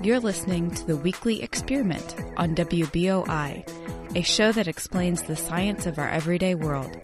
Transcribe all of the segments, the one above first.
You're listening to the Weekly Experiment on WBOI, a show that explains the science of our everyday world.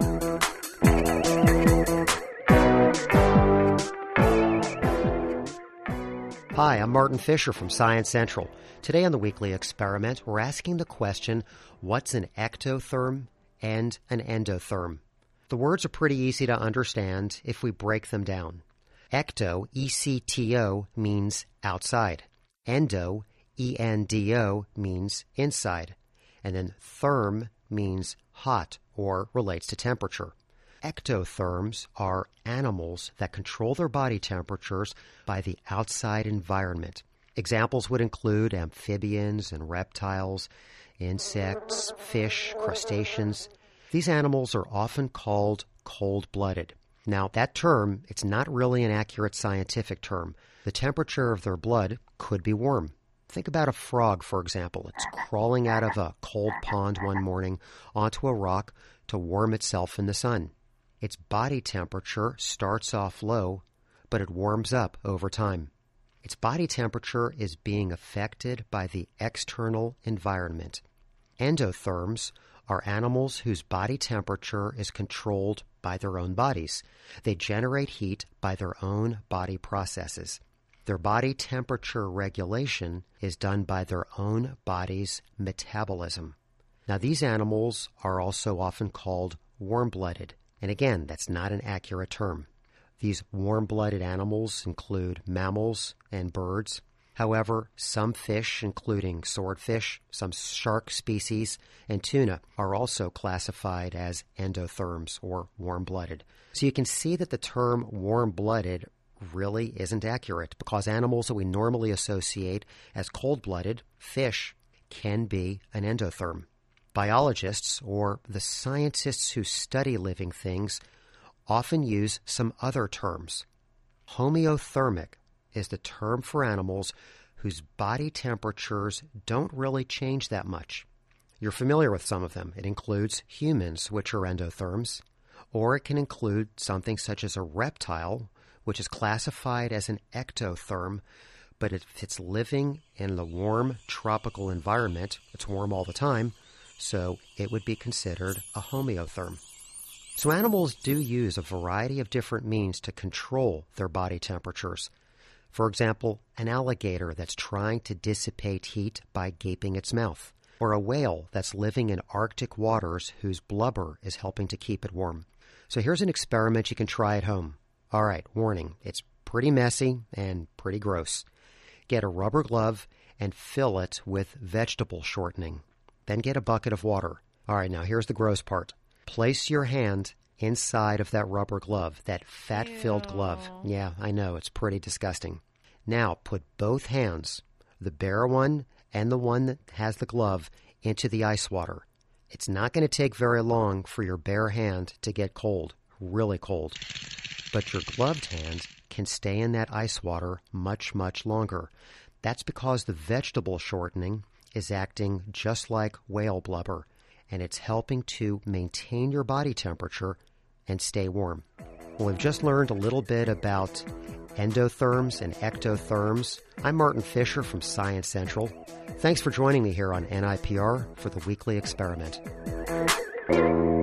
Hi, I'm Martin Fisher from Science Central. Today on the Weekly Experiment, we're asking the question, what's an ectotherm and an endotherm? The words are pretty easy to understand if we break them down. Ecto, E-C-T-O, means outside. Endo, E-N-D-O, means inside. And then therm means hot or relates to temperature. Ectotherms are animals that control their body temperatures by the outside environment. Examples would include amphibians and reptiles, insects, fish, crustaceans. These animals are often called cold-blooded. Now, that term, it's not really an accurate scientific term. The temperature of their blood could be warm. Think about a frog, for example. It's crawling out of a cold pond one morning onto a rock to warm itself in the sun. Its body temperature starts off low, but it warms up over time. Its body temperature is being affected by the external environment. Endotherms are animals whose body temperature is controlled by their own bodies. They generate heat by their own body processes. Their body temperature regulation is done by their own body's metabolism. Now, these animals are also often called warm-blooded. And again, that's not an accurate term. These warm-blooded animals include mammals and birds. However, some fish, including swordfish, some shark species, and tuna, are also classified as endotherms or warm-blooded. So you can see that the term warm-blooded really isn't accurate because animals that we normally associate as cold-blooded, fish, can be an endotherm. Biologists, or the scientists who study living things, often use some other terms. Homeothermic is the term for animals whose body temperatures don't really change that much. You're familiar with some of them. It includes humans, which are endotherms, or it can include something such as a reptile, which is classified as an ectotherm, but if it's living in the warm tropical environment, it's warm all the time, so it would be considered a homeotherm. So animals do use a variety of different means to control their body temperatures. For example, an alligator that's trying to dissipate heat by gaping its mouth, or a whale that's living in Arctic waters whose blubber is helping to keep it warm. So here's an experiment you can try at home. All right, warning, it's pretty messy and pretty gross. Get a rubber glove and fill it with vegetable shortening. Then get a bucket of water. All right, now here's the gross part. Place your hand inside of that rubber glove, that fat-filled glove. Yeah, I know, it's pretty disgusting. Now put both hands, the bare one and the one that has the glove, into the ice water. It's not going to take very long for your bare hand to get cold, really cold. But your gloved hand can stay in that ice water much, much longer. That's because the vegetable shortening is acting just like whale blubber, and it's helping to maintain your body temperature and stay warm. Well, we've just learned a little bit about endotherms and ectotherms. I'm Martin Fisher from Science Central. Thanks for joining me here on NIPR for the Weekly Experiment.